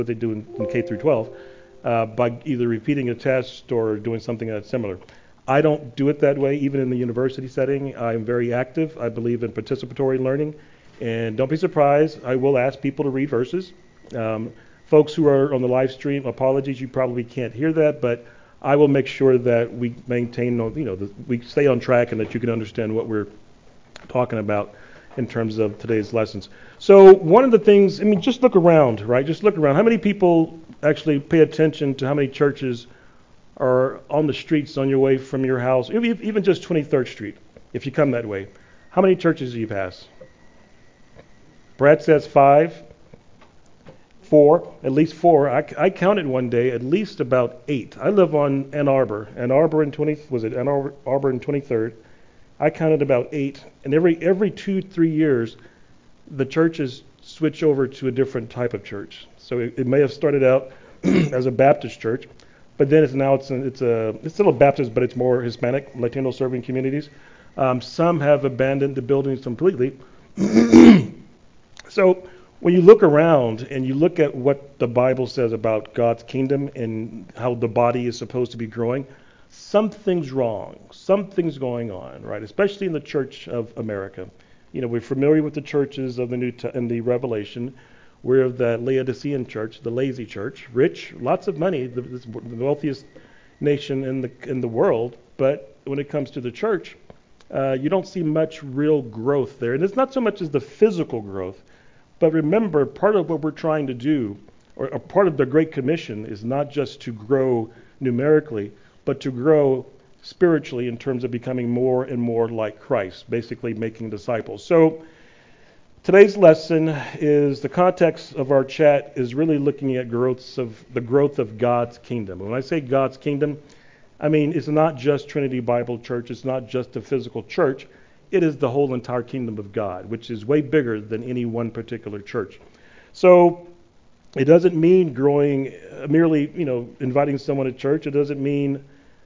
what they do in K through 12 by either repeating a test or doing something that's similar. I don't do it that way, even in the university setting. I'm very active. I believe in participatory learning. And don't be surprised, I will ask people to read verses. Um, Folks who are on the live stream, apologies, you probably can't hear that, but I will make sure that we maintain, we stay on track and that you can understand what we're talking about in terms of today's lessons. So one of the things, I mean, just look around, right? Just look around. How many people actually pay attention to how many churches are on the streets on your way from your house, even just 23rd Street, if you come that way? How many churches do you pass? Brad says 5, 4, at least 4. I counted one day at least about 8. I live on Ann Arbor and 23rd. I counted about 8, and every 2-3 years, the churches switch over to a different type of church. So it may have started out as a Baptist church, but then it's still a Baptist, but it's more Hispanic, Latino serving communities. Some have abandoned the buildings completely. So when you look around and you look at what the Bible says about God's kingdom and how the body is supposed to be growing, something's wrong. Something's going on, right? Especially in the Church of America. We're familiar with the churches of the in the Revelation. We're the Laodicean church, the lazy church, rich, lots of money, the wealthiest nation in the world. But when it comes to the church, you don't see much real growth there. And it's not so much as the physical growth, but remember, part of what we're trying to do, or part of the Great Commission, is not just to grow numerically, but to grow spiritually in terms of becoming more and more like Christ, basically making disciples. So today's lesson is the context of our chat is really looking at the growth of God's kingdom. When I say God's kingdom, I mean it's not just Trinity Bible Church, it's not just a physical church. It is the whole entire kingdom of God, which is way bigger than any one particular church. So it doesn't mean growing merely, inviting someone to church. It doesn't mean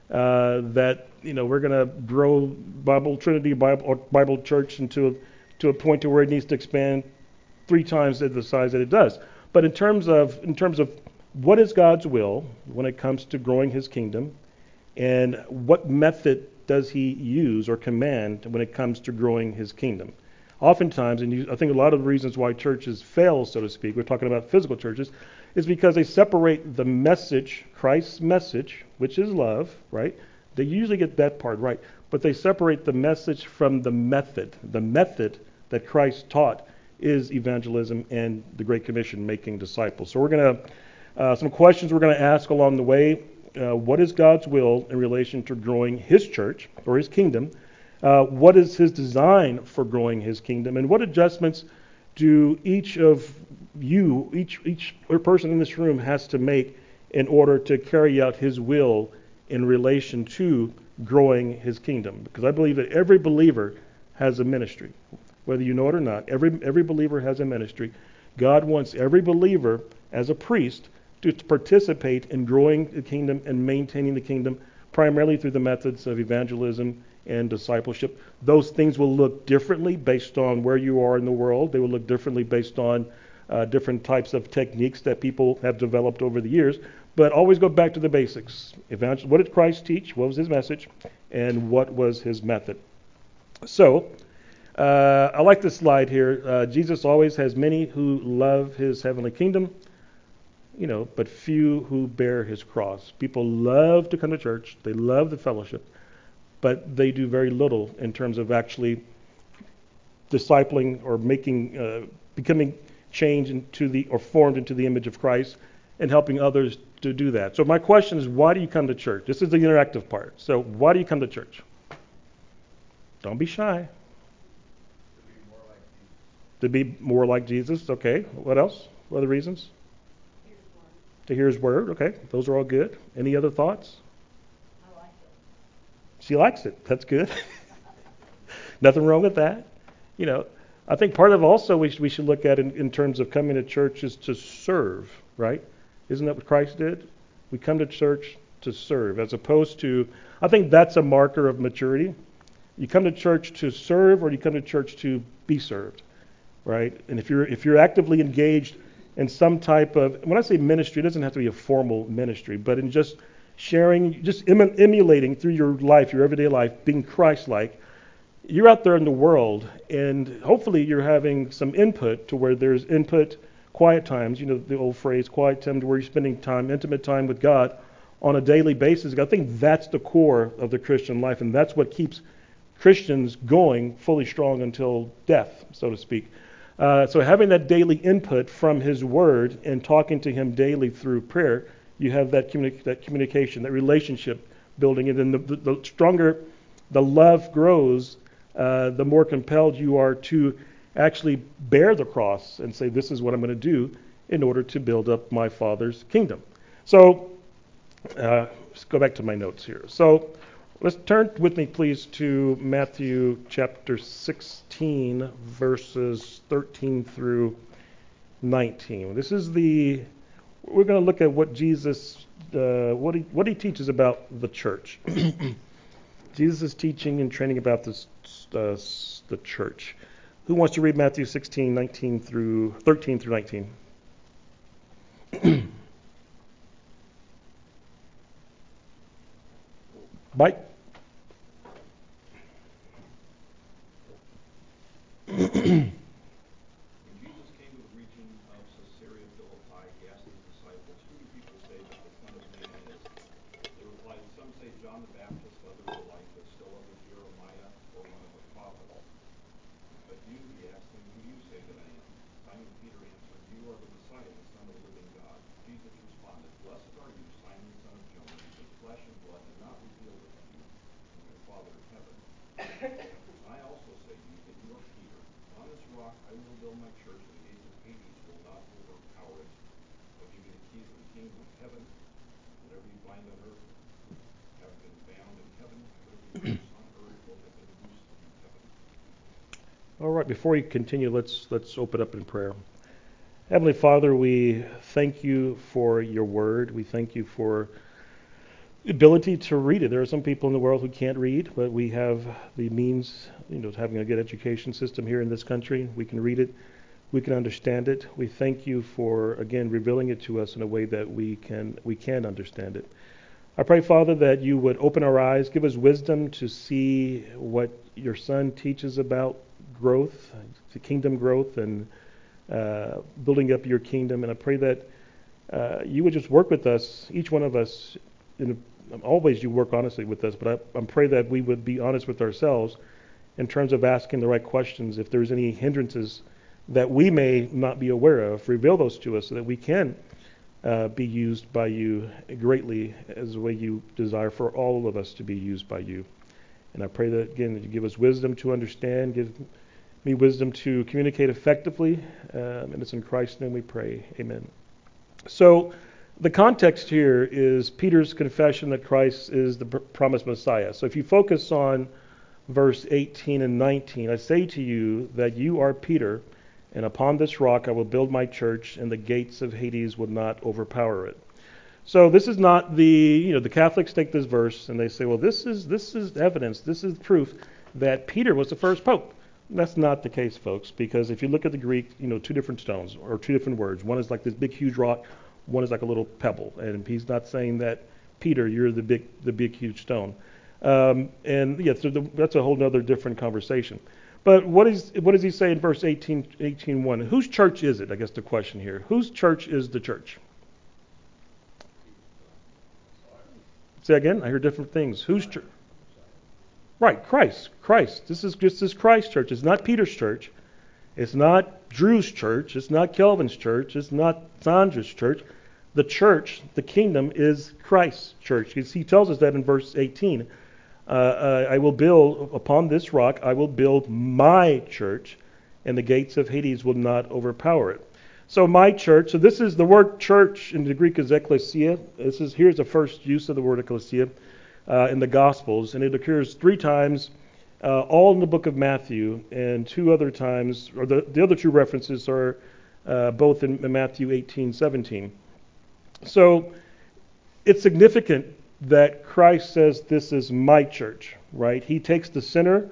that we're going to grow Trinity Bible Church to a point to where it needs to expand 3 times the size that it does. But in terms of what is God's will when it comes to growing His kingdom, and what method does He use or command when it comes to growing His kingdom? Oftentimes, and I think a lot of the reasons why churches fail, so to speak, we're talking about physical churches, is because they separate the message, Christ's message, which is love, right? They usually get that part right, but they separate the message from the method. The method that Christ taught is evangelism and the Great Commission, making disciples. So we're going to, some questions we're going to ask along the way. What is God's will in relation to growing His church or His kingdom? What is His design for growing His kingdom? And what adjustments do each person in this room has to make in order to carry out His will in relation to growing His kingdom? Because I believe that every believer has a ministry. Whether you know it or not, every believer has a ministry. God wants every believer as a priest to participate in growing the kingdom and maintaining the kingdom, primarily through the methods of evangelism and discipleship. Those things will look differently based on where you are in the world. They will look differently based on different types of techniques that people have developed over the years. But always go back to the basics. What did Christ teach? What was His message? And what was His method? So, I like this slide here. Jesus always has many who love His heavenly kingdom, but few who bear His cross. People love to come to church. They love the fellowship, but they do very little in terms of actually discipling or becoming changed or formed into the image of Christ and helping others to do that. So my question is, why do you come to church? This is the interactive part. So why do you come to church? Don't be shy. To be more like Jesus. Okay. What else? What other reasons? To hear His word. Okay. Those are all good. Any other thoughts? I like it. She likes it. That's good. Nothing wrong with that. I think part of also we should look at in terms of coming to church is to serve, right? Isn't that what Christ did? We come to church to serve, as opposed to, I think that's a marker of maturity. You come to church to serve, or you come to church to be served, right? And if you're actively engaged in some type of, when I say ministry, it doesn't have to be a formal ministry, but in just sharing, just emulating through your life, your everyday life, being Christ-like. You're out there in the world, and hopefully you're having some input to where there's input, quiet times, the old phrase, quiet time, to where you're spending time, intimate time with God on a daily basis. I think that's the core of the Christian life, and that's what keeps Christians going fully strong until death, so to speak. So having that daily input from His Word and talking to Him daily through prayer, you have that communication, that relationship building, and then the stronger the love grows, the more compelled you are to actually bear the cross and say, this is what I'm going to do in order to build up my Father's kingdom. So let's go back to my notes here. So let's turn with me, please, to Matthew chapter 16, verses 13 through 19. We're going to look at what Jesus, what he teaches about the church. Jesus is teaching and training about the church. Who wants to read Matthew 16, 13 through 19? Mike? When Jesus came to the region of Caesarea Philippi, he asked his disciples, "Who do people say that the Son of Man is?" They replied, "Some say John the Baptist, others Elijah, still others Jeremiah, or one of the prophets." "But you," he asked them, "who do you say that I am?" Simon Peter answered, "You are the Messiah, the Son of the living God." Jesus responded, "Blessed are you, Simon, son of Jonah, because flesh and blood have not revealed it to you, but my Father in heaven. I also say to you that you are Peter. On this rock I will build my church, and the gates of Hades will not overpower it. I'll give you the keys of the kingdom of heaven. Whatever you bind on earth have been bound in heaven, and whatever you loose on earth will have been loosed in heaven." All right, before we continue, let's open up in prayer. Heavenly Father, we thank you for your word. We thank you for the ability to read it. There are some people in the world who can't read, but we have the means, having a good education system here in this country. We can read it. We can understand it. We thank you for, again, revealing it to us in a way that we can understand it. I pray, Father, that you would open our eyes, give us wisdom to see what your Son teaches about growth, the kingdom growth, and building up your kingdom. And I pray that you would just work with us, each one of us. Always you work honestly with us, but I pray that we would be honest with ourselves in terms of asking the right questions. If there's any hindrances that we may not be aware of, reveal those to us so that we can be used by you greatly as the way you desire for all of us to be used by you. And I pray that, again, that you give us wisdom to understand, give me wisdom to communicate effectively, and it's in Christ's name we pray. Amen. So the context here is Peter's confession that Christ is the promised Messiah. So if you focus on verse 18 and 19, "I say to you that you are Peter, and upon this rock I will build my church, and the gates of Hades will not overpower it." So this is not the Catholics take this verse and they say, well, this is evidence, this is proof that Peter was the first pope. That's not the case, folks, because if you look at the Greek, two different stones or two different words. One is like this big, huge rock. One is like a little pebble, and he's not saying that, Peter, you're the big, huge stone. So that's a whole other different conversation. But what does he say in verse 18:1? Whose church is it? I guess the question here. Whose church is the church? Say again. I hear different things. Whose church? Right, Christ. This is Christ's church. It's not Peter's church. It's not Drew's church. It's not Kelvin's church. It's not Sandra's church. The church, the kingdom, is Christ's church. He tells us that in verse 18. I will build upon this rock. I will build my church, and the gates of Hades will not overpower it. So my church. So this is the word church in the Greek is ekklesia. Here's the first use of the word ekklesia in the Gospels, and it occurs 3 times. All in the book of Matthew, and 2 other times, or the other 2 references are both in Matthew 18:17. So it's significant that Christ says, "This is my church," right? He takes the center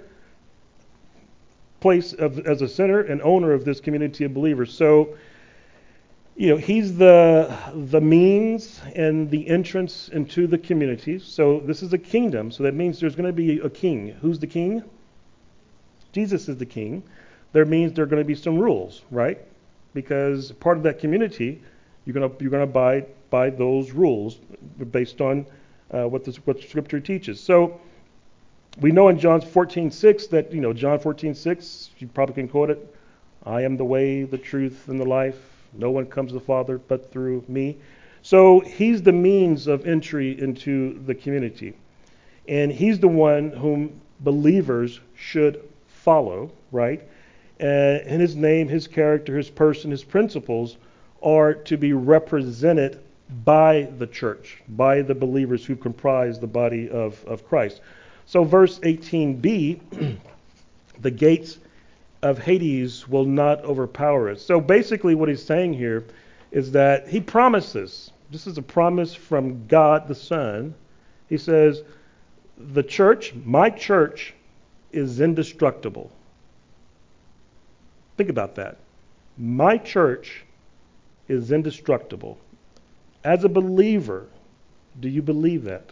place as a center and owner of this community of believers. So He's the means and the entrance into the community. So this is a kingdom. So that means there's going to be a king. Who's the king? Jesus is the king. That means there are going to be some rules, right? Because part of that community, you're going to abide by those rules based on what Scripture teaches. So we know in John 14:6 that John 14:6, you probably can quote it. I am the way, the truth, and the life. No one comes to the Father but through me. So he's the means of entry into the community. And he's the one whom believers should follow, right? And his name, his character, his person, his principles are to be represented by the church, by the believers who comprise the body of Christ. So verse 18b, the gates of Hades will not overpower us. So basically what he's saying here is that he promises, this is a promise from God the Son. He says, the church, my church, is indestructible. Think about that. My church is indestructible. As a believer, do you believe that?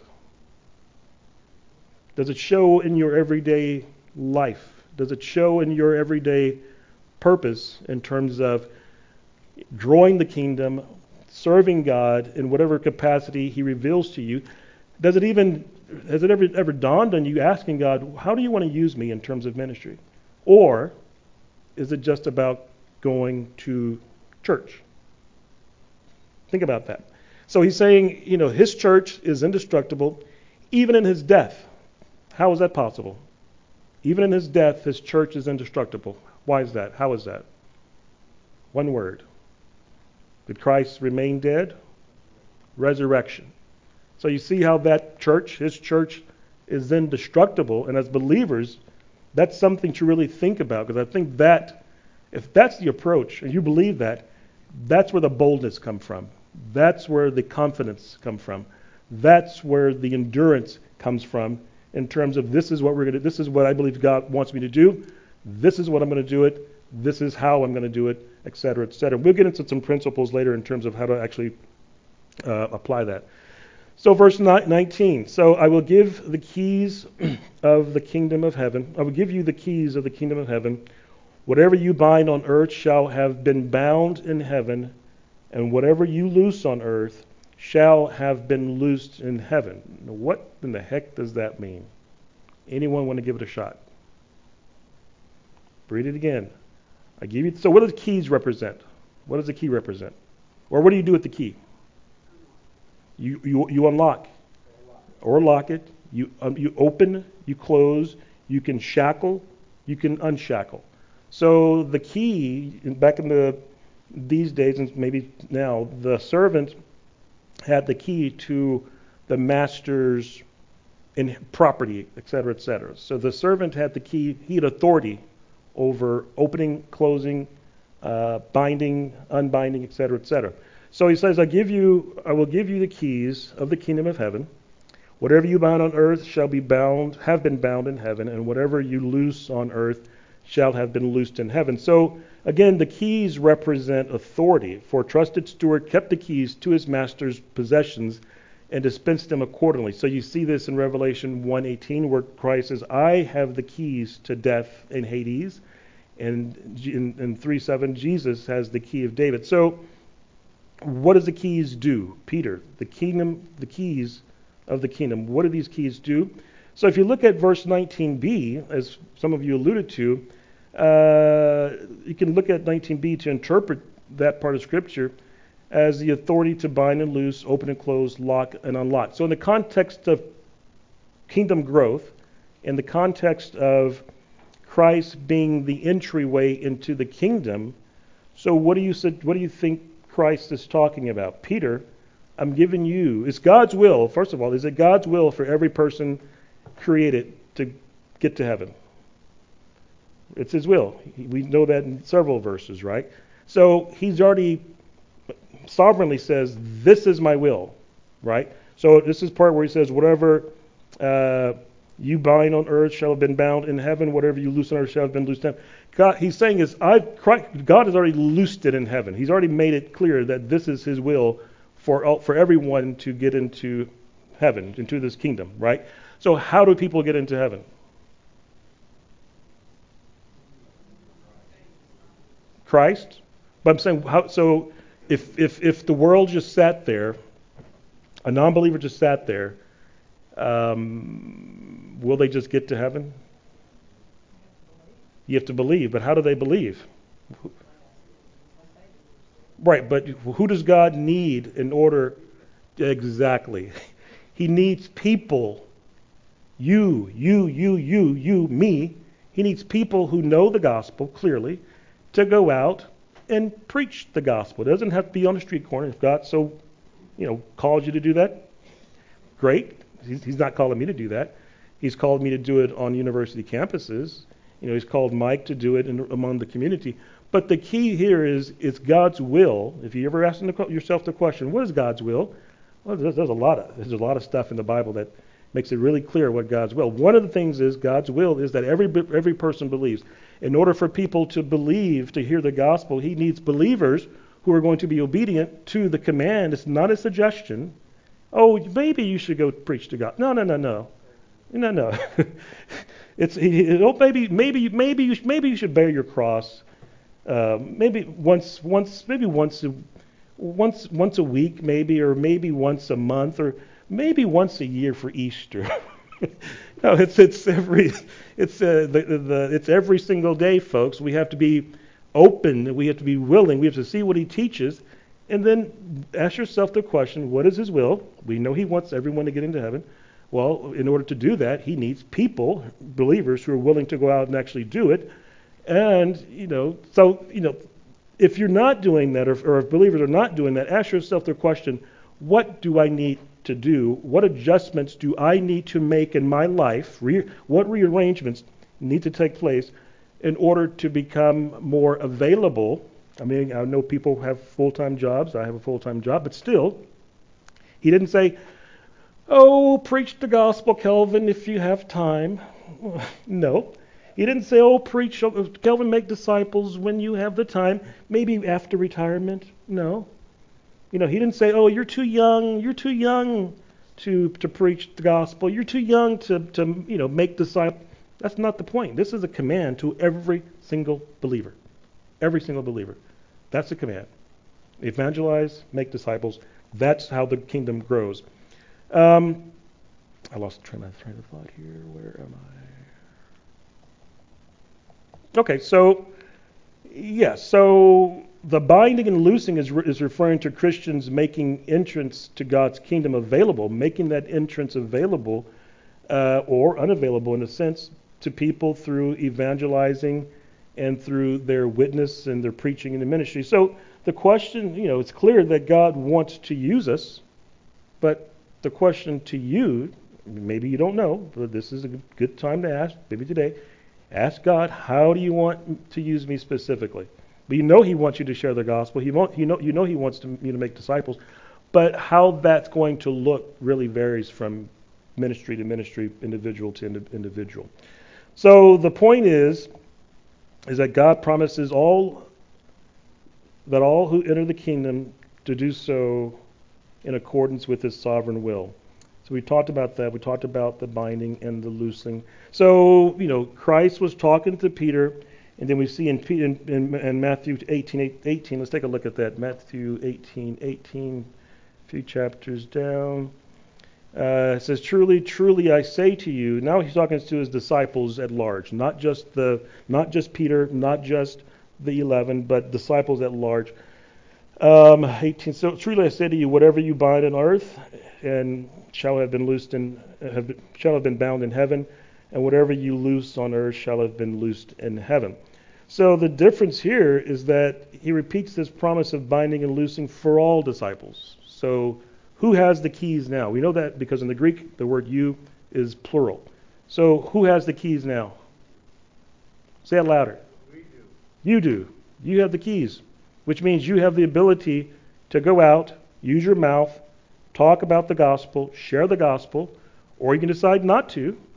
Does it show in your everyday life? Does it show in your everyday purpose in terms of growing the kingdom, serving God in whatever capacity He reveals to you? Has it ever dawned on you asking God, how do you want to use me in terms of ministry? Or is it just about going to church? Think about that. So he's saying, his church is indestructible, even in his death. How is that possible? Even in his death, his church is indestructible. Why is that? How is that? One word. Did Christ remain dead? Resurrection. So you see how that church, his church, is indestructible. And as believers, that's something to really think about. Because I think that, if that's the approach, and you believe that, that's where the boldness comes from. That's where the confidence comes from. That's where the endurance comes from. In terms of this is what we're going to do. This is what I believe God wants me to do. This is what I'm going to do it. This is how I'm going to do it, et cetera, et cetera. We'll get into some principles later in terms of how to actually apply that. So verse 19. So I will give the keys of the kingdom of heaven. I will give you the keys of the kingdom of heaven. Whatever you bind on earth shall have been bound in heaven, and whatever you loose on earth shall have been loosed in heaven. Now, what in the heck does that mean? Anyone want to give it a shot? Read it again. I give you. So what do the keys represent? What does the key represent? Or what do you do with the key? You unlock or lock it. You open. You close. You can shackle. You can unshackle. So the key back in these days and maybe now, the servant had the key to the master's in property, et cetera, et cetera. So the servant had the key. He had authority over opening, closing, binding, unbinding, et cetera, et cetera. So he says, I will give you the keys of the kingdom of heaven. Whatever you bind on earth shall be bound, have been bound in heaven, and whatever you loose on earth shall have been loosed in heaven. So again, the keys represent authority. For a trusted steward kept the keys to his master's possessions and dispensed them accordingly. So you see this in Revelation 1:18, where Christ says, I have the keys to death and Hades. And in 3:7, Jesus has the key of David. So what does the keys do? Peter, the keys of the kingdom. What do these keys do? So if you look at verse 19b, as some of you alluded to, you can look at 19b to interpret that part of Scripture as the authority to bind and loose, open and close, lock and unlock. So in the context of kingdom growth, in the context of Christ being the entryway into the kingdom, so what do you think Christ is talking about? Peter, I'm giving you, it's God's will, first of all, is it God's will for every person created to get to heaven? It's his will. We know that in several verses, right? So he's already sovereignly says, this is my will, right? So this is part where he says, whatever You bind on earth shall have been bound in heaven. Whatever you loose on earth shall have been loosed in heaven. God, he's saying is, God has already loosed it in heaven. He's already made it clear that this is his will for everyone to get into heaven, into this kingdom, right? So how do people get into heaven? Christ. But I'm saying, so if the world just sat there, a non-believer just sat there, will they just get to heaven? You have to believe, but how do they believe? Right, but who does God need in order? Exactly. He needs people. You, me. He needs people who know the gospel clearly to go out and preach the gospel. It doesn't have to be on the street corner. If God so, calls you to do that, great. He's not calling me to do that. He's called me to do it on university campuses. He's called Mike to do it among the community. But the key here is it's God's will. If you ever ask yourself the question, what is God's will? Well, there's a lot of stuff in the Bible that makes it really clear what God's will. One of the things is God's will is that every person believes. In order for people to believe, to hear the gospel, he needs believers who are going to be obedient to the command. It's not a suggestion. Oh, maybe you should go preach to God. No. It's maybe you should bear your cross. Maybe once a week, maybe, or maybe once a month, or maybe once a year for Easter. No, it's every single day, folks. We have to be open. We have to be willing. We have to see what he teaches, and then ask yourself the question: what is his will? We know he wants everyone to get into heaven. Well, in order to do that, he needs people, believers, who are willing to go out and actually do it. And if you're not doing that, or if believers are not doing that, ask yourself the question: what do I need to do? What adjustments do I need to make in my life? What rearrangements need to take place in order to become more available? I mean, I know people have full-time jobs. I have a full-time job, but still, he didn't say, "Oh, preach the gospel, Kelvin, if you have time." No. He didn't say, "Oh, preach, Kelvin, make disciples when you have the time, maybe after retirement." No. He didn't say, "Oh, you're too young to preach the gospel. You're too young to make disciples." That's not the point. This is a command to every single believer. Every single believer. That's the command. Evangelize, make disciples. That's how the kingdom grows. I lost train of thought here. Where am I? Okay, so the binding and loosing is referring to Christians making entrance to God's kingdom available, making that entrance available or unavailable in a sense to people through evangelizing and through their witness and their preaching and the ministry. So the question, it's clear that God wants to use us, but the question to you, maybe you don't know, but this is a good time to ask, maybe today, ask God, how do you want to use me specifically? But he wants you to share the gospel. He wants you to make disciples. But how that's going to look really varies from ministry to ministry, individual to individual. So the point is that God promises all who enter the kingdom to do so in accordance with his sovereign will. So we talked about that. We talked about the binding and the loosing. So, Christ was talking to Peter, and then we see in Matthew 18, let's take a look at that. Matthew 18, a few chapters down. It says, "Truly, truly, I say to you." Now he's talking to his disciples at large, not just Peter, not just the 11, but disciples at large. 18. "So truly I say to you, whatever you bind on earth and shall have been bound in heaven, and whatever you loose on earth shall have been loosed in heaven." So the difference here is that he repeats this promise of binding and loosing for all disciples. So who has the keys now? We know that because in the Greek the word "you" is plural. So who has the keys now? Say it louder. We do. You do. You have the keys, which means you have the ability to go out, use your mouth, talk about the gospel, share the gospel, or you can decide not to.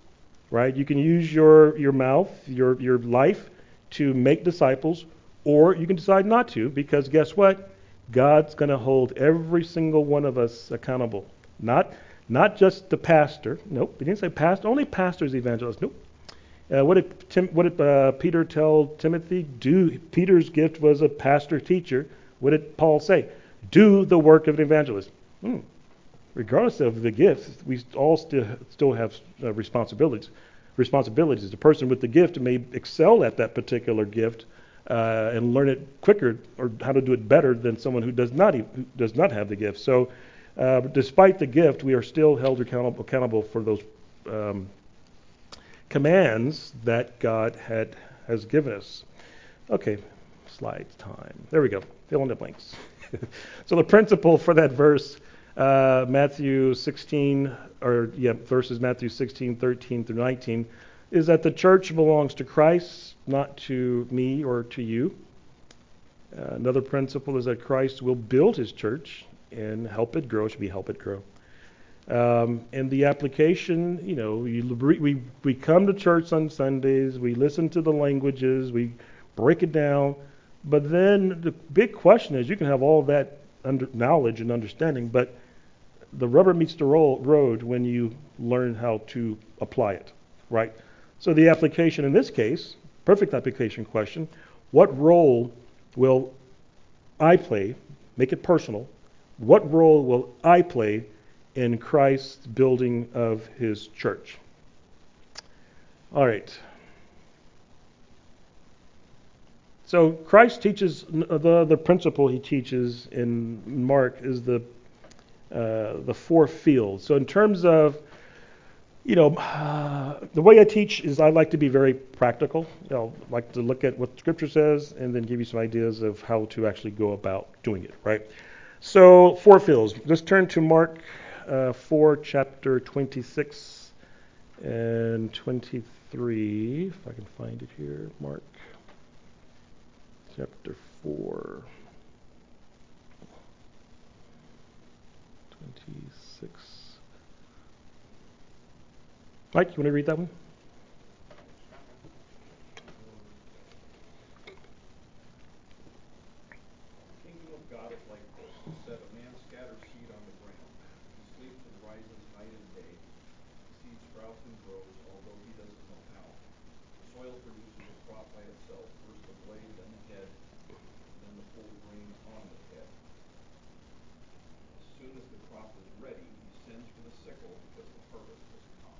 right? You can use your mouth, your life to make disciples, or you can decide not to, because guess what? God's going to hold every single one of us accountable. Not just the pastor. Nope, he didn't say pastor. Only pastors evangelists. Nope. What did Peter tell Timothy? Do Peter's gift was a pastor teacher. What did Paul say? Do the work of an evangelist. Regardless of the gift, we all still have responsibilities. Responsibilities. The person with the gift may excel at that particular gift and learn it quicker or how to do it better than someone who does not have the gift. So, despite the gift, we are still held accountable for those commands that God has given us. Okay, slides time. There we go. Fill in the blanks. So the principle for that verse, Matthew 16, verses Matthew 16, 13 through 19, is that the church belongs to Christ, not to me or to you. Another principle is that Christ will build his church and help it grow. Should be help it grow. And the application, we come to church on Sundays, we listen to the languages, we break it down, but then the big question is, you can have all that knowledge and understanding, but the rubber meets the road when you learn how to apply it, right? So the application in this case, perfect application question, what role will I play, make it personal, what role will I play in Christ's building of his church? All right. So Christ teaches, the principle he teaches in Mark is the four fields. So in terms of, the way I teach is I like to be very practical. I like to look at what Scripture says and then give you some ideas of how to actually go about doing it, right? So four fields. Let's turn to Mark 4, chapter 26 and 23, if I can find it here. Mark chapter 4, 26. Mike, you want to read that one? The kingdom of God is like this. He said, a man scatters seed on the ground. He sleeps and rises night and day. The seed sprouts and grows, although he doesn't know how. The soil produces a crop by itself, first the blade, then the head, then the full grain on the head. As soon as the crop is ready, he sends for the sickle because the harvest has come.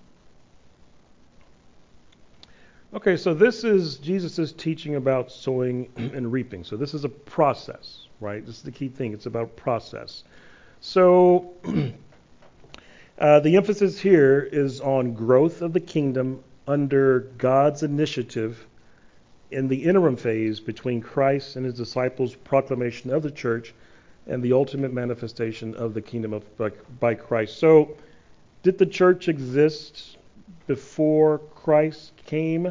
Okay, so this is Jesus' teaching about sowing and reaping. So this is a process, right? This is the key thing. It's about process. So the emphasis here is on growth of the kingdom under God's initiative in the interim phase between Christ and his disciples' proclamation of the church and the ultimate manifestation of the kingdom by Christ. So did the church exist before Christ came?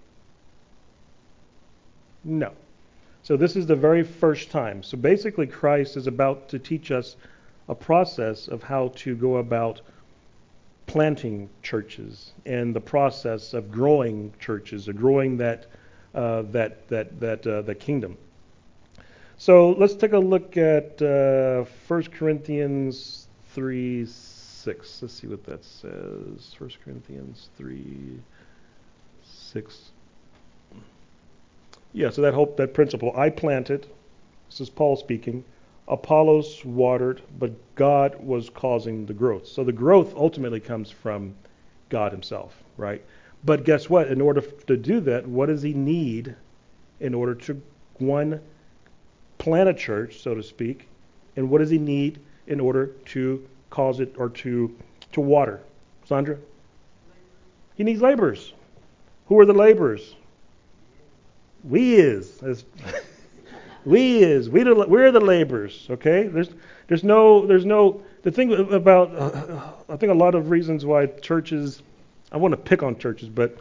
No. So this is the very first time. So basically Christ is about to teach us a process of how to go about planting churches and the process of growing churches or growing that kingdom. So let's take a look at 1 Corinthians 3:6. Let's see what that says. 1 Corinthians 3:6. Yeah, so that principle. I planted. This is Paul speaking. Apollos watered, but God was causing the growth. So the growth ultimately comes from God himself, right? But guess what? In order to do that, what does he need in order to, one, plant a church, so to speak, and what does he need in order to cause it or to water? Sandra? He needs laborers. Who are the laborers? We're the laborers, okay? There's no, the thing about, I think a lot of reasons why churches, I want to pick on churches, but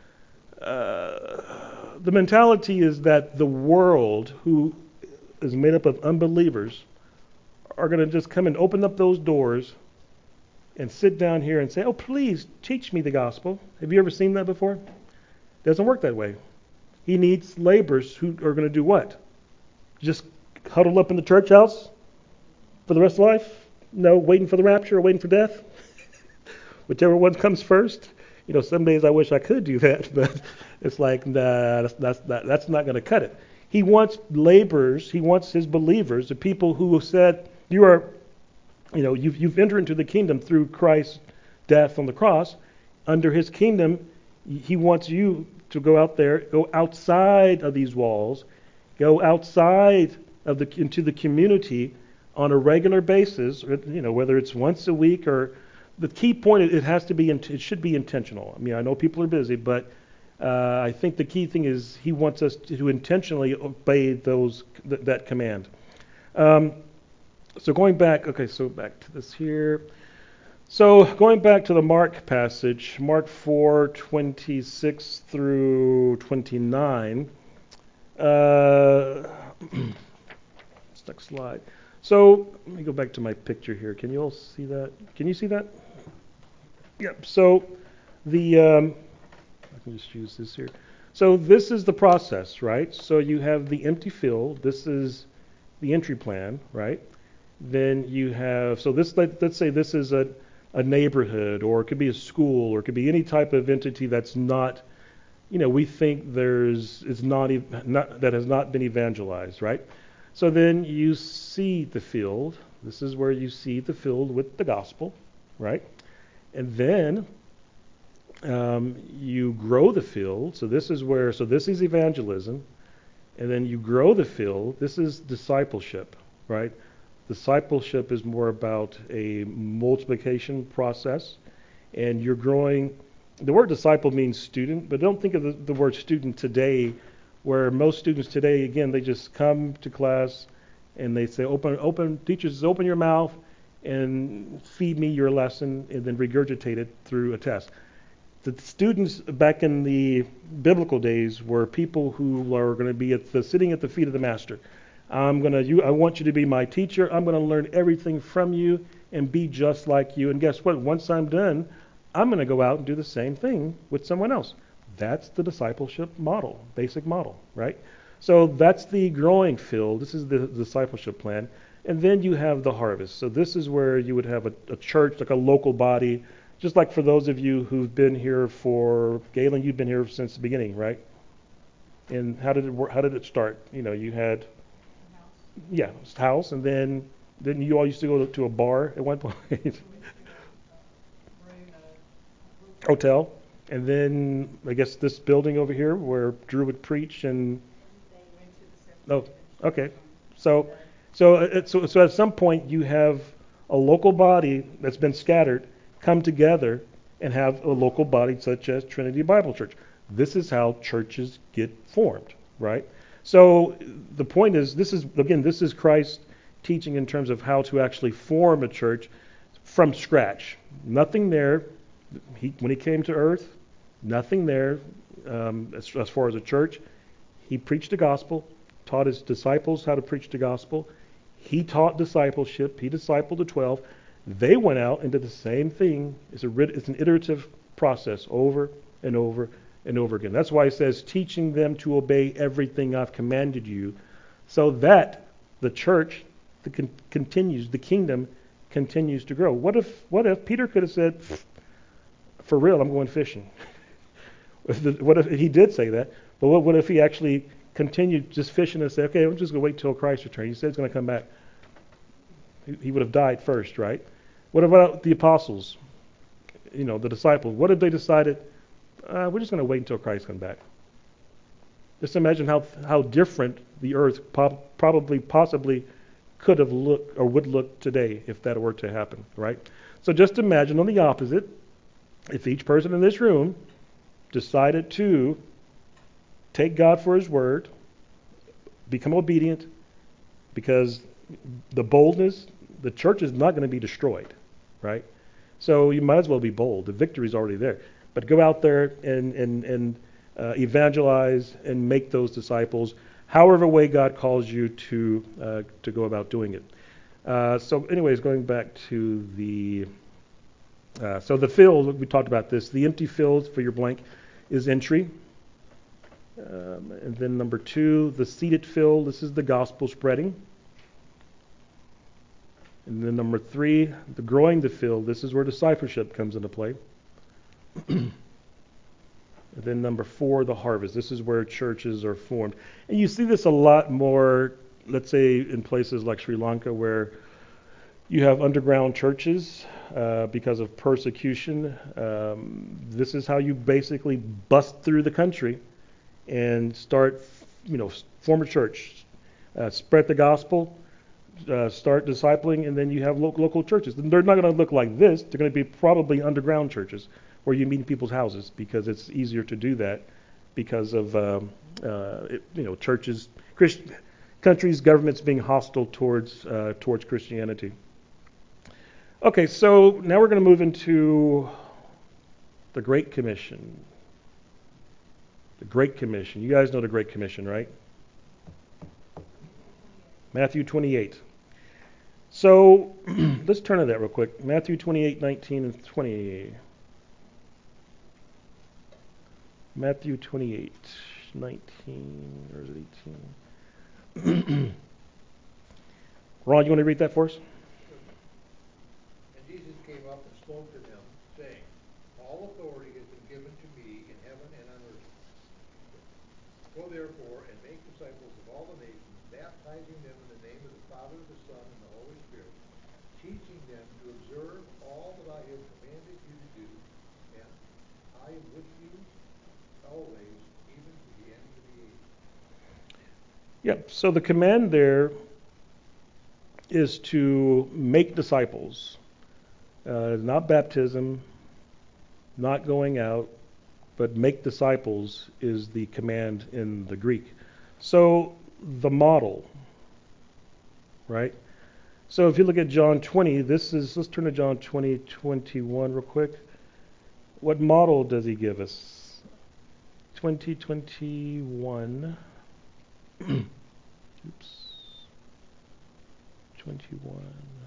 the mentality is that the world, who is made up of unbelievers, are going to just come and open up those doors and sit down here and say, oh, please teach me the gospel. Have you ever seen that before? It doesn't work that way. He needs laborers who are going to do what? Just huddle up in the church house for the rest of life? No, waiting for the rapture or waiting for death? Whichever one comes first. Some days I wish I could do that, but it's like, nah, that's not going to cut it. He wants laborers, he wants his believers, the people who said, you've entered into the kingdom through Christ's death on the cross. Under his kingdom, he wants you to go out there, go outside of these walls, go outside into the community on a regular basis, whether it's once a week or the key point, it should be intentional. I mean, I know people are busy, but I think the key thing is he wants us to intentionally obey that command. So going back, so back to this here. So going back to the Mark passage, Mark 4:26 through 29. Next slide. So let me go back to my picture here. Can you all see that? Can you see that? Yep. So I can just use this here. So this is the process, right? So you have the empty field. This is the entry plan, right? Then you have, so this, let's say this is a neighborhood, or it could be a school, or it could be any type of entity that's not, we think that has not been evangelized, right? So then you seed the field. This is where you seed the field with the gospel, right? And then you grow the field. So this is evangelism. And then you grow the field. This is discipleship, right? Discipleship is more about a multiplication process. And you're growing. The word disciple means student, but don't think of the word student today, where most students today, again, they just come to class and they say, teachers, open your mouth and feed me your lesson, and then regurgitate it through a test. The students back in the biblical days were people who are going to be sitting at the feet of the master. I want you to be my teacher. I'm going to learn everything from you and be just like you. And guess what? Once I'm done, I'm going to go out and do the same thing with someone else. That's the discipleship model, basic model, right? So that's the growing field. This is the discipleship plan. And then you have the harvest. So this is where you would have a church, like a local body, just like for those of you who've been here Galen, you've been here since the beginning, right? And how did it work? How did it start? You had, house, and then you all used to go to a bar at one point, hotel, and then I guess this building over here where Drew would preach and. Oh, okay. So at some point you have a local body that's been scattered come together and have a local body such as Trinity Bible Church. This is how churches get formed, right? So the point is, this is Christ teaching in terms of how to actually form a church from scratch. Nothing there. When he came to earth, nothing there as far as a church. He preached the gospel, taught his disciples how to preach the gospel. He taught discipleship. He discipled the 12. They went out and did the same thing. It's an iterative process over and over and over again. That's why it says, teaching them to obey everything I've commanded you, so that the church continues, the kingdom continues to grow. What if Peter could have said, for real, I'm going fishing? What if he did say that? But what if he actually continued just fishing and said, okay, I'm just going to wait till Christ returns. He said he's going to come back. He would have died first, right? What about the apostles? The disciples. What if they decided, we're just going to wait until Christ comes back? Just imagine how different the earth possibly could have looked or would look today if that were to happen, right? So just imagine on the opposite, if each person in this room decided to take God for his word, become obedient, because the boldness, the church is not going to be destroyed, right? So you might as well be bold. The victory is already there. But go out there and evangelize and make those disciples, however way God calls you to go about doing it. So anyways, going back to the So the field, we talked about this, the empty field for your blank is entry. And then number 2, the seated field, this is the gospel spreading. And then number 3, the growing the field, this is where discipleship comes into play. And then number 4, the harvest. This is where churches are formed. And you see this a lot more, let's say, in places like Sri Lanka where you have underground churches because of persecution. This is how you basically bust through the country and start, form a church, spread the gospel, start discipling, and then you have local churches. And they're not going to look like this. They're going to be probably underground churches where you meet in people's houses because it's easier to do that because of churches, countries, governments being hostile towards Christianity. Okay, so now we're going to move into the Great Commission. The Great Commission. You guys know the Great Commission, right? Matthew 28. So let's turn to that real quick. Matthew 28, 19 and 20. Matthew 28, 19, or is it 18? Ron, you want to read that for us? And Jesus came up and spoke to them, saying, all authority has been given to me in heaven and on earth. Go therefore and make disciples of all the nations, baptizing them in the name of the Father, the Son, and the Holy Spirit, teaching them to observe all that I have commanded you to do, and I am with you always, even to the end of the age. Yep, so the command there is to make disciples. Not baptism, not going out, but make disciples is the command in the Greek. So the model, right? So if you look at John 20, let's turn to John 20, 21 real quick. What model does he give us? 2021. Oops. 21.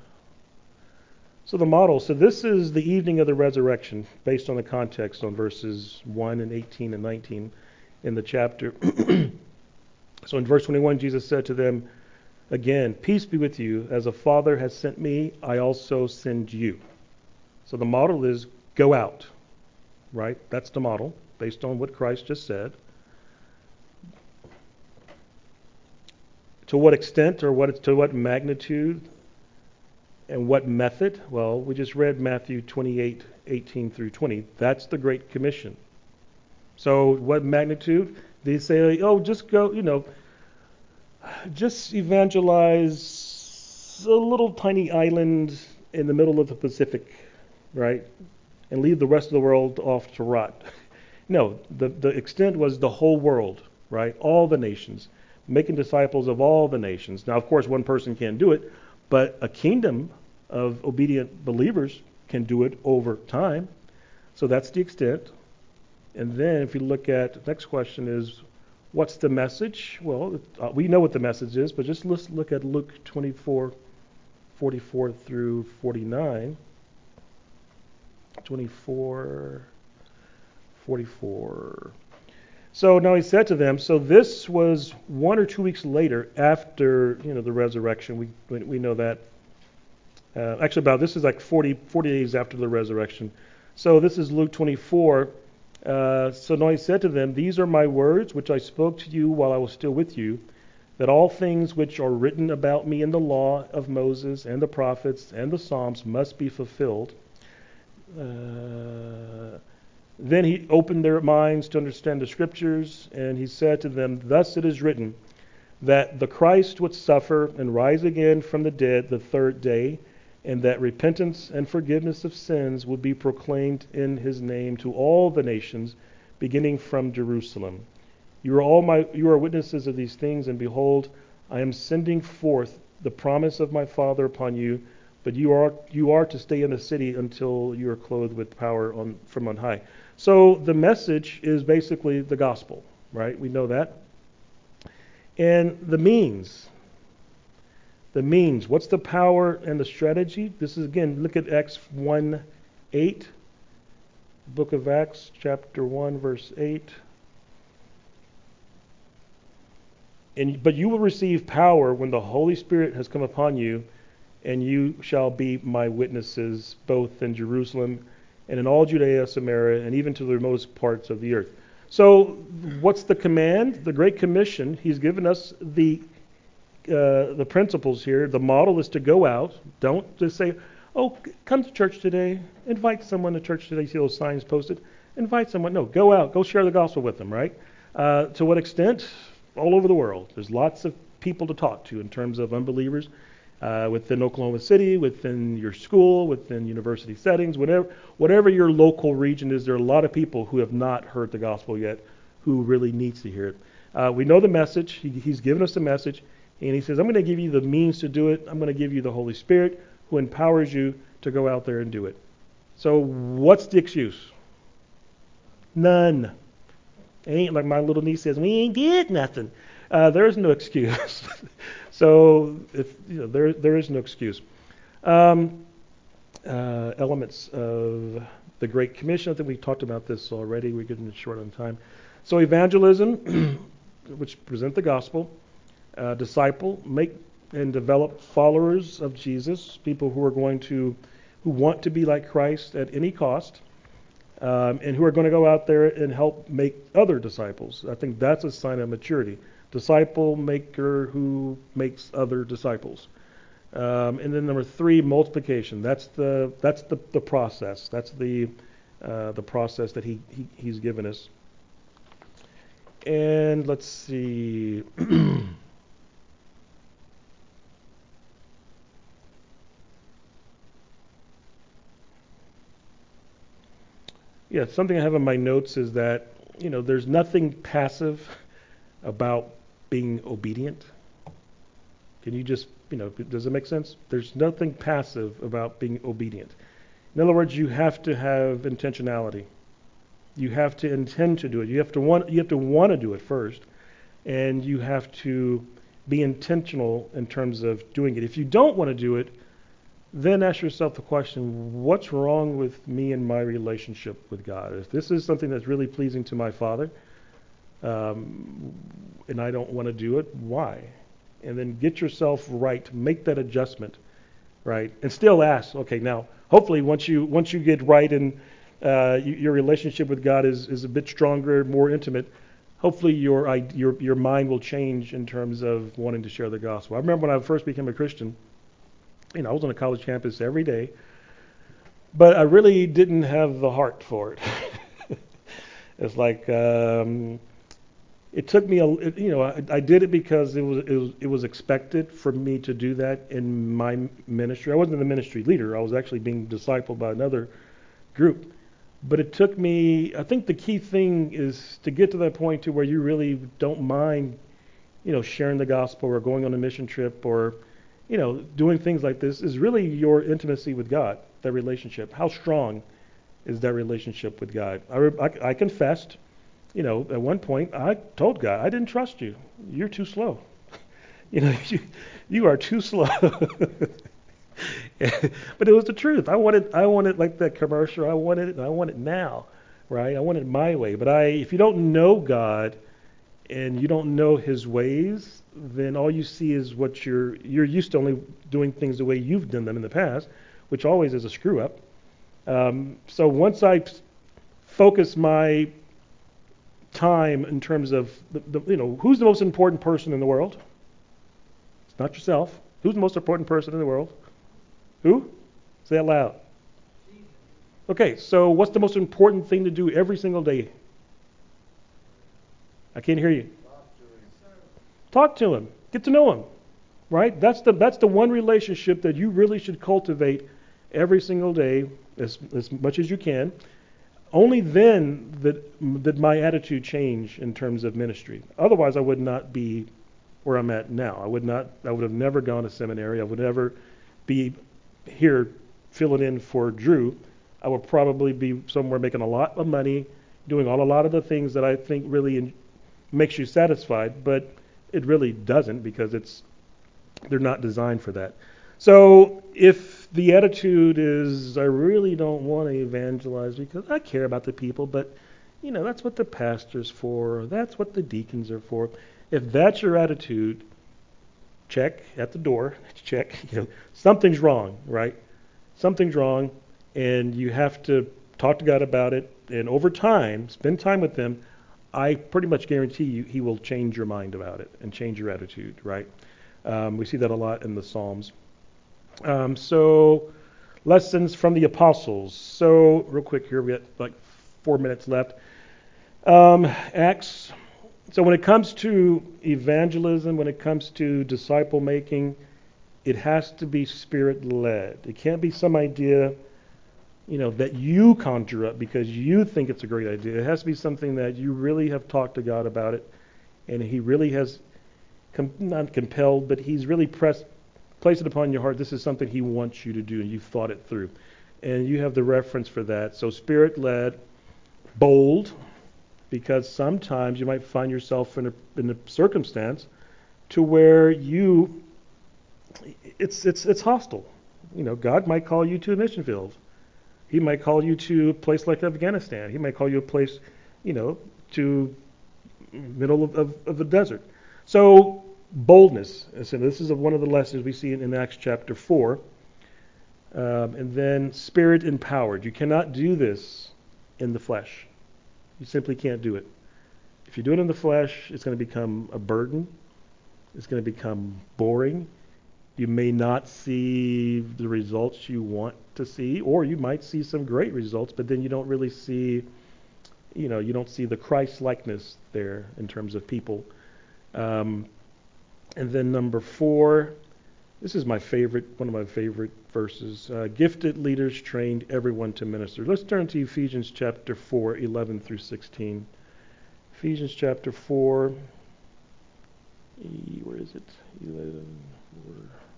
So the model, so this is the evening of the resurrection, based on the context on verses 1 and 18 and 19 in the chapter. So in verse 21, Jesus said to them, again, peace be with you. As a Father has sent me, I also send you. So the model is go out, right? That's the model, based on what Christ just said. To what extent or to what magnitude and what method? Well, we just read Matthew 28, 18 through 20. That's the Great Commission. So what magnitude? They say, oh, just go, just evangelize a little tiny island in the middle of the Pacific, right? And leave the rest of the world off to rot. No, the extent was the whole world, right? All the nations, making disciples of all the nations. Now, of course, one person can't do it, but a kingdom of obedient believers can do it over time. So that's the extent. And then if you look at, the next question is, what's the message? Well, we know what the message is, but just let's look at Luke 24, 44 through 49. 24, 44. So now he said to them, so this was 1 or 2 weeks later after, the resurrection. We know that. This is like 40 days after the resurrection. So this is Luke 24. So now he said to them, these are my words which I spoke to you while I was still with you, that all things which are written about me in the law of Moses and the prophets and the Psalms must be fulfilled. Then he opened their minds to understand the scriptures, and he said to them, thus it is written, that the Christ would suffer and rise again from the dead the third day, and that repentance and forgiveness of sins would be proclaimed in his name to all the nations, beginning from Jerusalem. You are witnesses of these things, and behold, I am sending forth the promise of my Father upon you, but you are to stay in the city until you are clothed with power from on high. So the message is basically the gospel, right? We know that. And the means. What's the power and the strategy? This is, again, look at Acts 1, 8. Book of Acts, chapter 1, verse 8. But you will receive power when the Holy Spirit has come upon you, and you shall be my witnesses both in Jerusalem and in all Judea, Samaria, and even to the remotest parts of the earth. So what's the command? The Great Commission. He's given us the principles here. The model is to go out. Don't just say, oh, come to church today. Invite someone to church today. See those signs posted? Invite someone. No, go out. Go share the gospel with them, right? To what extent? All over the world. There's lots of people to talk to in terms of unbelievers within Oklahoma City, within your school, within university settings, whatever your local region is. There are a lot of people who have not heard the gospel yet who really needs to hear it. We know the message. He's given us the message, and he says, I'm going to give you the means to do it. I'm going to give you the Holy Spirit who empowers you to go out there and do it. So what's the excuse? None. Ain't like my little niece says, we ain't did nothing. There is no excuse. So there is no excuse. Elements of the Great Commission. I think we talked about this already. We're getting short on time. So evangelism, which present the gospel. Disciple, make and develop followers of Jesus, people who want to be like Christ at any cost. And who are going to go out there and help make other disciples. I think that's a sign of maturity. Disciple maker who makes other disciples. And then number 3, multiplication. That's the process. That's the process that he's given us. And let's see. Yeah, something I have in my notes is that, there's nothing passive about being obedient. Can you just, does it make sense? There's nothing passive about being obedient. In other words, you have to have intentionality. You have to intend to do it. You have to want to do it first, and you have to be intentional in terms of doing it. If you don't want to do it, then ask yourself the question, what's wrong with me and my relationship with God? If this is something that's really pleasing to my Father, and I don't want to do it, why? And then get yourself right, make that adjustment, right? And still ask, okay, now, hopefully once you get right and your relationship with God is a bit stronger, more intimate, hopefully your mind will change in terms of wanting to share the gospel. I remember when I first became a Christian, I was on a college campus every day, but I really didn't have the heart for it. It's like it took me I did it because it was expected for me to do that in my ministry. I wasn't the ministry leader. I was actually being discipled by another group. But it took me, I think the key thing is to get to that point to where you really don't mind, sharing the gospel or going on a mission trip or doing things like this is really your intimacy with God, that relationship. How strong is that relationship with God? I confessed, at one point I told God, I didn't trust you. You're too slow. You are too slow. But it was the truth. I wanted like that commercial. I want it now, right? I want it my way. But if you don't know God and you don't know His ways, then all you see is what you're used to only doing things the way you've done them in the past, which always is a screw up. So once I focus my time in terms of who's the most important person in the world? It's not yourself. Who's the most important person in the world? Who? Say it loud. Okay, so what's the most important thing to do every single day? I can't hear you. Talk to him. Get to know him. Right? That's the one relationship that you really should cultivate every single day as much as you can. Only then did my attitude change in terms of ministry. Otherwise, I would not be where I'm at now. I would have never gone to seminary. I would never be here filling in for Drew. I would probably be somewhere making a lot of money, doing a lot of the things that I think really makes you satisfied, but it really doesn't because they're not designed for that. So if the attitude is, I really don't want to evangelize because I care about the people, but that's what the pastor's for, or that's what the deacons are for. If that's your attitude, check at the door, check, something's wrong, right? Something's wrong, and you have to talk to God about it, and over time, spend time with Him. I pretty much guarantee you He will change your mind about it and change your attitude, right? We see that a lot in the Psalms. So, lessons from the apostles. So, real quick here, we got like 4 minutes left. Acts. So when it comes to evangelism, when it comes to disciple making, it has to be Spirit-led. It can't be some idea, that you conjure up because you think it's a great idea. It has to be something that you really have talked to God about it, and He really has, not compelled, but He's really placed it upon your heart. This is something He wants you to do, and you've thought it through. And you have the reference for that. So Spirit-led, bold, because sometimes you might find yourself in a circumstance to where it's hostile. God might call you to a mission field. He might call you to a place like Afghanistan. He might call you a place, to middle of the desert. So boldness. So this is one of the lessons we see in Acts chapter 4. And then Spirit empowered. You cannot do this in the flesh. You simply can't do it. If you do it in the flesh, it's going to become a burden. It's going to become boring. You may not see the results you want to see, or you might see some great results, but then you don't really see, you don't see the Christ-likeness there in terms of people. And then number 4, this is one of my favorite verses. Gifted leaders trained everyone to minister. Let's turn to Ephesians chapter 4, 11 through 16. Ephesians chapter 4, where is it? 11, 4.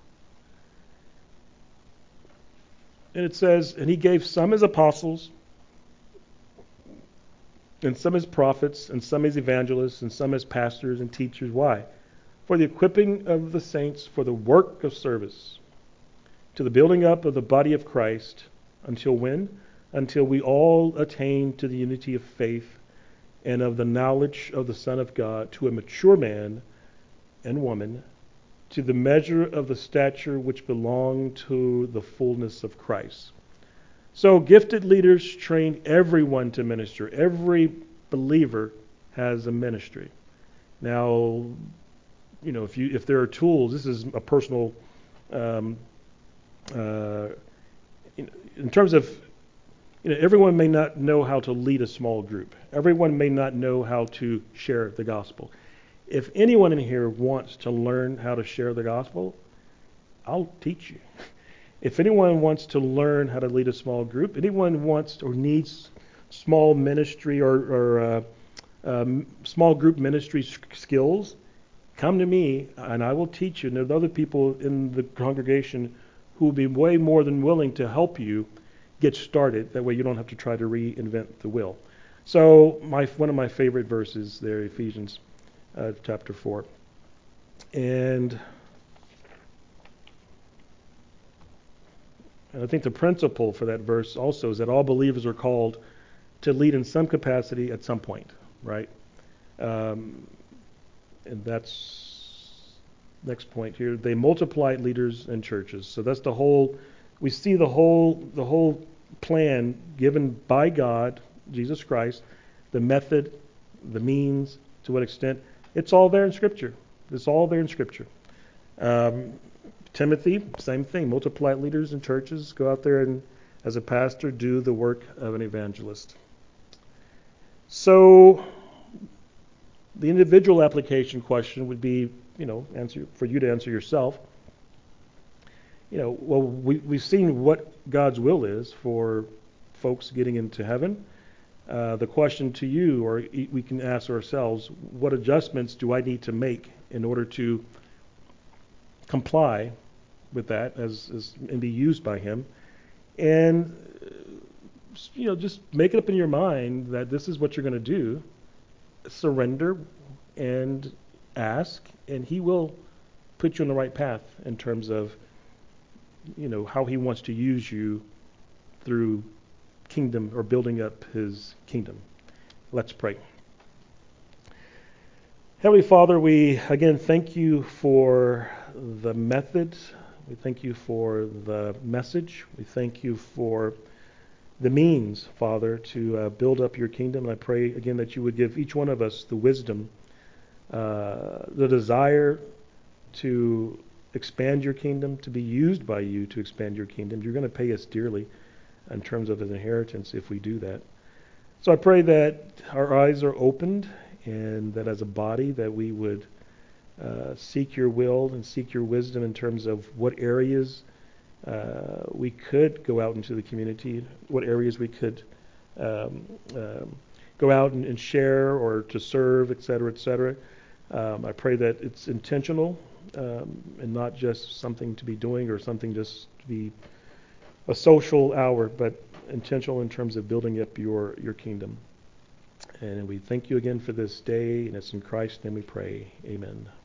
And it says, and He gave some as apostles, and some as prophets, and some as evangelists, and some as pastors and teachers. Why? For the equipping of the saints for the work of service, to the building up of the body of Christ, until when? Until we all attain to the unity of faith and of the knowledge of the Son of God, to a mature man and woman, to the measure of the stature which belong to the fullness of Christ. So gifted leaders train everyone to minister. Every believer has a ministry. Now, if there are tools, this is a personal, in terms of, everyone may not know how to lead a small group. Everyone may not know how to share the gospel. If anyone in here wants to learn how to share the gospel, I'll teach you. If anyone wants to learn how to lead a small group, anyone wants or needs small ministry or small group ministry skills, come to me and I will teach you. And there are other people in the congregation who will be way more than willing to help you get started. That way you don't have to try to reinvent the wheel. So one of my favorite verses there, Ephesians chapter 4. And I think the principle for that verse also is that all believers are called to lead in some capacity at some point, right? And that's next point here. They multiplied leaders and churches. So that's we see the whole plan given by God, Jesus Christ, the method, the means, to what extent. It's all there in Scripture. It's all there in Scripture. Timothy, same thing. Multiply leaders and churches. Go out there and, as a pastor, do the work of an evangelist. So, the individual application question would be, for you to answer yourself. We've seen what God's will is for folks getting into heaven. The question to you, or we can ask ourselves, what adjustments do I need to make in order to comply with that and be used by Him? And just make it up in your mind that this is what you're going to do. Surrender and ask, and He will put you on the right path in terms of how he wants to use you through kingdom or building up his kingdom. Let's pray. Heavenly Father, we again thank you for the method. We thank you for the message. We thank you for the means, Father, to build up your kingdom. And I pray again that you would give each one of us the wisdom, the desire to expand your kingdom, to be used by you to expand your kingdom. You're going to pay us dearly in terms of an inheritance if we do that. So I pray that our eyes are opened and that as a body that we would seek your will and seek your wisdom in terms of what areas we could go out into the community, what areas we could go out and share or to serve, et cetera, et cetera. I pray that it's intentional and not just something to be doing or something just to be a social hour, but intentional in terms of building up your kingdom. And we thank you again for this day, and it's in Christ's name we pray. Amen.